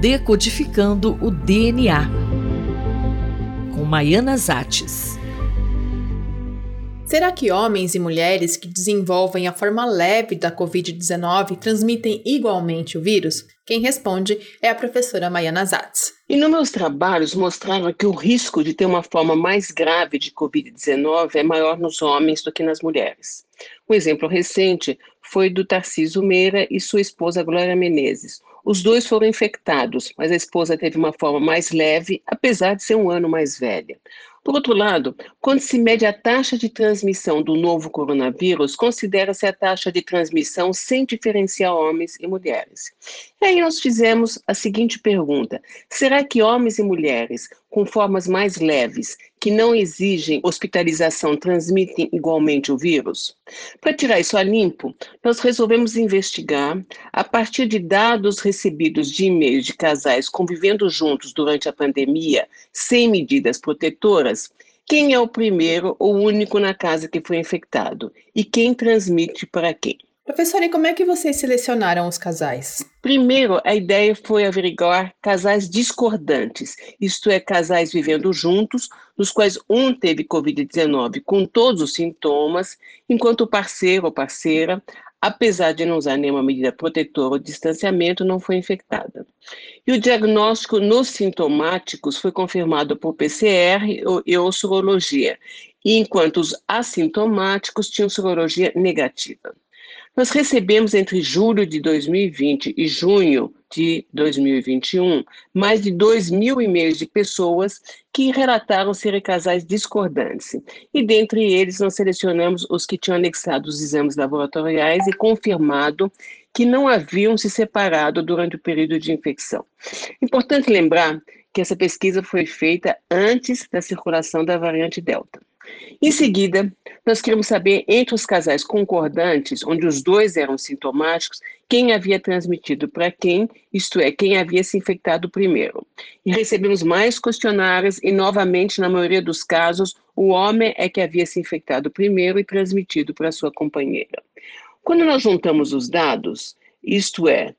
Decodificando o DNA, com Maiana Zates. Será que homens e mulheres que desenvolvem a forma leve da Covid-19 transmitem igualmente o vírus? Quem responde é a professora Maiana Zates. Inúmeros trabalhos mostraram que o risco de ter uma forma mais grave de Covid-19 é maior nos homens do que nas mulheres. Um exemplo recente foi do Tarcísio Meira e sua esposa Glória Menezes. Os dois foram infectados, mas a esposa teve uma forma mais leve, apesar de ser um ano mais velha. Por outro lado, quando se mede a taxa de transmissão do novo coronavírus, considera-se a taxa de transmissão sem diferenciar homens e mulheres. E aí nós fizemos a seguinte pergunta: será que homens e mulheres com formas mais leves, que não exigem hospitalização, transmitem igualmente o vírus? Para tirar isso a limpo, nós resolvemos investigar, a partir de dados recebidos de e-mails de casais convivendo juntos durante a pandemia, sem medidas protetoras, quem é o primeiro ou único na casa que foi infectado e quem transmite para quem. Professora, e como é que vocês selecionaram os casais? Primeiro, a ideia foi averiguar casais discordantes, isto é, casais vivendo juntos, nos quais um teve Covid-19 com todos os sintomas, enquanto o parceiro ou parceira, apesar de não usar nenhuma medida protetora ou distanciamento, não foi infectada. E o diagnóstico nos sintomáticos foi confirmado por PCR ou sorologia, enquanto os assintomáticos tinham sorologia negativa. Nós recebemos entre julho de 2020 e junho de 2021 mais de 2.000 e-mails de pessoas que relataram serem casais discordantes. E dentre eles nós selecionamos os que tinham anexado os exames laboratoriais e confirmado que não haviam se separado durante o período de infecção. Importante lembrar que essa pesquisa foi feita antes da circulação da variante Delta. Em seguida, nós queremos saber, entre os casais concordantes, onde os dois eram sintomáticos, quem havia transmitido para quem, isto é, quem havia se infectado primeiro. E recebemos mais questionários e, novamente, na maioria dos casos, o homem é que havia se infectado primeiro e transmitido para sua companheira. Quando nós juntamos os dados, isto é,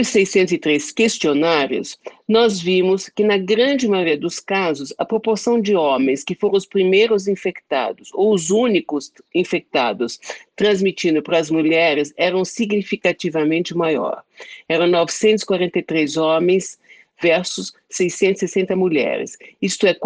1.603 questionários, nós vimos que, na grande maioria dos casos, a proporção de homens que foram os primeiros infectados ou os únicos infectados transmitindo para as mulheres eram significativamente maior. Eram 943 homens versus 660 mulheres, isto é,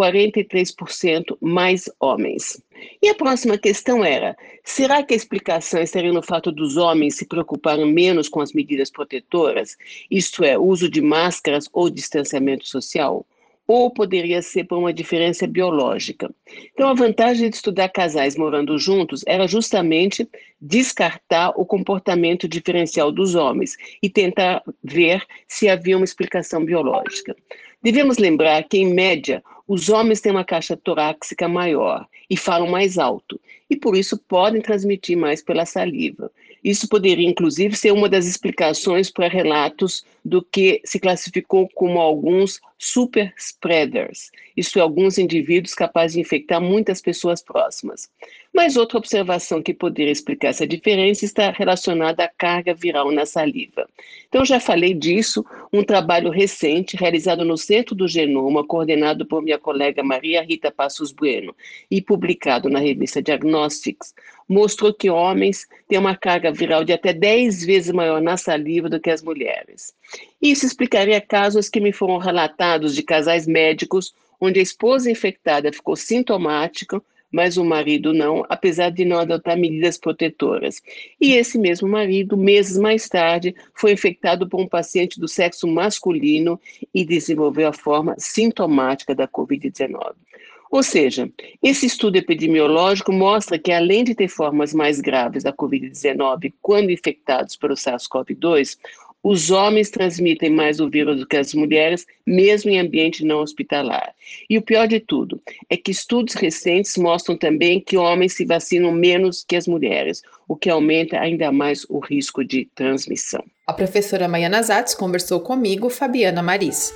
43% mais homens. E a próxima questão era: será que a explicação estaria no fato dos homens se preocuparem menos com as medidas protetoras, isto é, o uso de máscaras ou distanciamento social? Ou poderia ser por uma diferença biológica? Então, a vantagem de estudar casais morando juntos era justamente descartar o comportamento diferencial dos homens e tentar ver se havia uma explicação biológica. Devemos lembrar que, em média, os homens têm uma caixa torácica maior e falam mais alto, e por isso podem transmitir mais pela saliva. Isso poderia, inclusive, ser uma das explicações para relatos do que se classificou como alguns super spreaders, isto é, alguns indivíduos capazes de infectar muitas pessoas próximas. Mas outra observação que poderia explicar essa diferença está relacionada à carga viral na saliva. Então, já falei disso, um trabalho recente realizado no Centro do Genoma, coordenado por minha colega Maria Rita Passos Bueno e publicado na revista Diagnostics, mostrou que homens têm uma carga viral de até 10 vezes maior na saliva do que as mulheres. Isso explicaria casos que me foram relatados de casais médicos onde a esposa infectada ficou sintomática, mas o marido não, apesar de não adotar medidas protetoras. E esse mesmo marido, meses mais tarde, foi infectado por um paciente do sexo masculino e desenvolveu a forma sintomática da Covid-19. Ou seja, esse estudo epidemiológico mostra que, além de ter formas mais graves da Covid-19 quando infectados pelo SARS-CoV-2, os homens transmitem mais o vírus do que as mulheres, mesmo em ambiente não hospitalar. E o pior de tudo é que estudos recentes mostram também que homens se vacinam menos que as mulheres, o que aumenta ainda mais o risco de transmissão. A professora Maiana Zates conversou comigo, Fabiana Maris.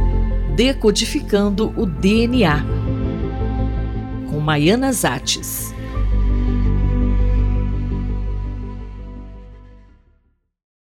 Decodificando o DNA, com Maiana Zates.